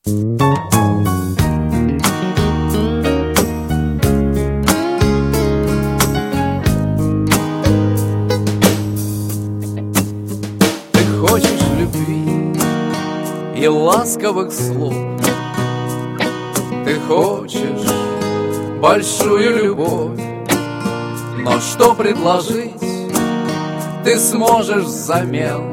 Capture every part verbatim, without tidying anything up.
Ты хочешь любви и ласковых слов, ты хочешь большую любовь, но что предложить ты сможешь взамен?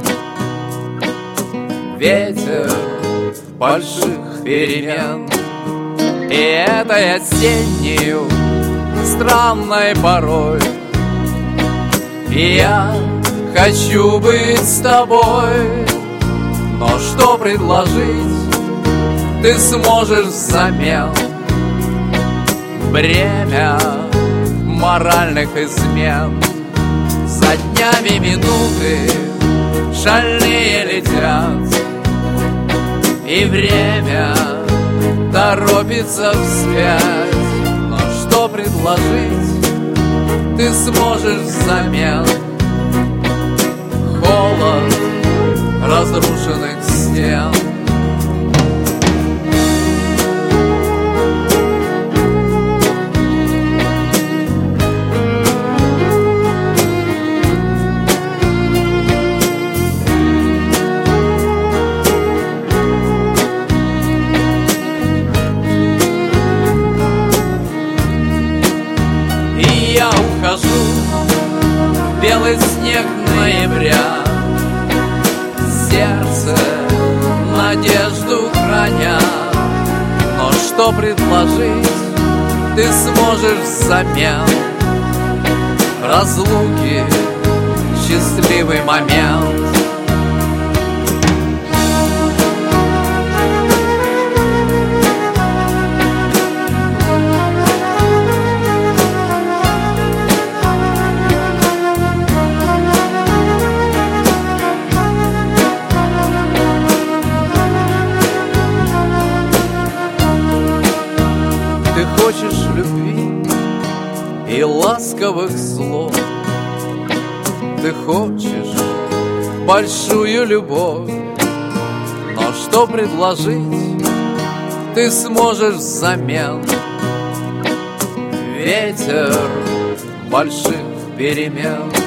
Ветер больших перемен. И этой осеннюю странной порой я хочу быть с тобой, но что предложить ты сможешь взамен? Бремя моральных измен. За днями минуты шальные летят, и время торопится вспять. Но что предложить ты сможешь взамен? Холод разрушенных стен. Я ухожу в белый снег ноября, сердце надежду храня. Но что предложить ты сможешь взамен? Разлуки счастливый момент. Ты хочешь любви и ласковых слов, ты хочешь большую любовь, но что предложить ты сможешь взамен? Ветер больших перемен.